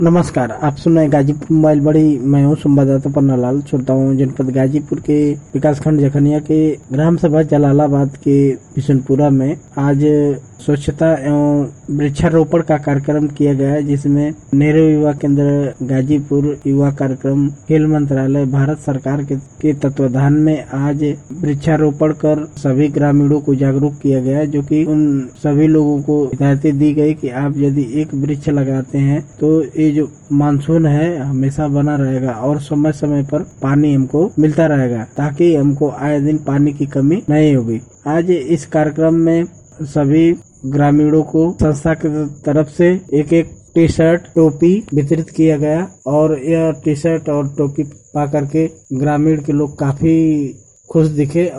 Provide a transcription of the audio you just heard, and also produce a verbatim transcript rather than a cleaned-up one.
नमस्कार, आप सुन रहे हैं गाजीपुर मोबाइल बड़ी। मैं हूँ संवाददाता पन्नालाल, छोड़ता हूँ जनपद गाजीपुर के विकासखंड जखनिया के ग्राम सभा जलालाबाद के बिशनपुरा में आज स्वच्छता एवं वृक्षारोपण का कार्यक्रम किया गया है, जिसमें नेहरू युवा केंद्र गाजीपुर, युवा कार्यक्रम, खेल मंत्रालय, भारत सरकार के, के तत्वाधान में आज वृक्षारोपण कर सभी ग्रामीणों को जागरूक किया गया है। जो कि उन सभी लोगों को हिदायतें दी गई कि आप यदि एक वृक्ष लगाते हैं तो ये जो मानसून है हमेशा बना रहेगा और समय समय पर पानी हमको मिलता रहेगा, ताकि हमको आए दिन पानी की कमी नहीं होगी। आज इस कार्यक्रम में सभी ग्रामीणों को संस्था की तरफ से एक एक टी शर्ट, टोपी वितरित किया गया और यह टी शर्ट और टोपी पा करके ग्रामीण के लोग काफी खुश दिखे।